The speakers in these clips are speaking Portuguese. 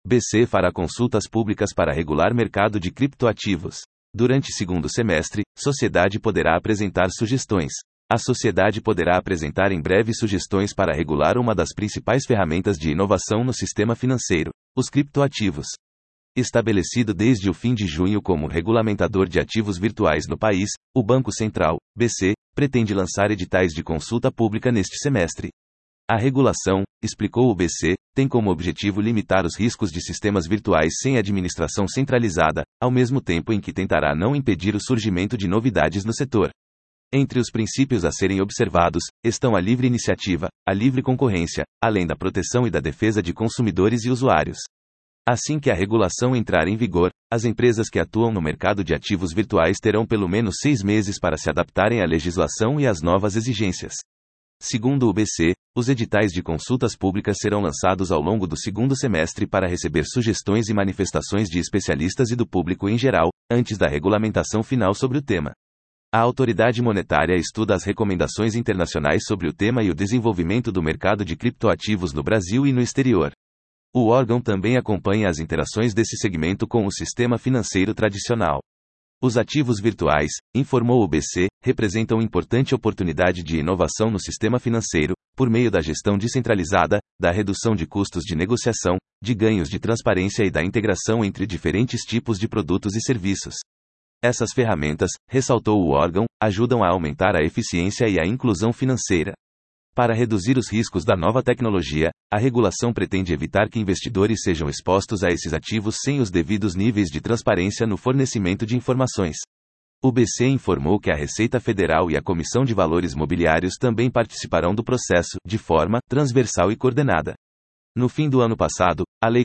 BC fará consultas públicas para regular mercado de criptoativos. Durante segundo semestre, sociedade poderá apresentar sugestões. A sociedade poderá apresentar em breve sugestões para regular uma das principais ferramentas de inovação no sistema financeiro, os criptoativos. Estabelecido desde o fim de junho como regulamentador de ativos virtuais no país, o Banco Central, BC, pretende lançar editais de consulta pública neste semestre. A regulação, explicou o BC, tem como objetivo limitar os riscos de sistemas virtuais sem administração centralizada, ao mesmo tempo em que tentará não impedir o surgimento de novidades no setor. Entre os princípios a serem observados, estão a livre iniciativa, a livre concorrência, além da proteção e da defesa de consumidores e usuários. Assim que a regulação entrar em vigor, as empresas que atuam no mercado de ativos virtuais terão pelo menos 6 meses para se adaptarem à legislação e às novas exigências. Segundo o BC, os editais de consultas públicas serão lançados ao longo do segundo semestre para receber sugestões e manifestações de especialistas e do público em geral, antes da regulamentação final sobre o tema. A autoridade monetária estuda as recomendações internacionais sobre o tema e o desenvolvimento do mercado de criptoativos no Brasil e no exterior. O órgão também acompanha as interações desse segmento com o sistema financeiro tradicional. Os ativos virtuais, informou o BC, representam importante oportunidade de inovação no sistema financeiro, por meio da gestão descentralizada, da redução de custos de negociação, de ganhos de transparência e da integração entre diferentes tipos de produtos e serviços. Essas ferramentas, ressaltou o órgão, ajudam a aumentar a eficiência e a inclusão financeira. Para reduzir os riscos da nova tecnologia, a regulação pretende evitar que investidores sejam expostos a esses ativos sem os devidos níveis de transparência no fornecimento de informações. O BC informou que a Receita Federal e a Comissão de Valores Mobiliários também participarão do processo, de forma transversal e coordenada. No fim do ano passado, a Lei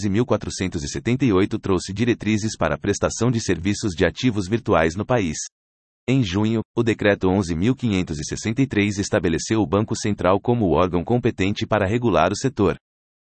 14.478 trouxe diretrizes para a prestação de serviços de ativos virtuais no país. Em junho, o Decreto 11.563 estabeleceu o Banco Central como o órgão competente para regular o setor.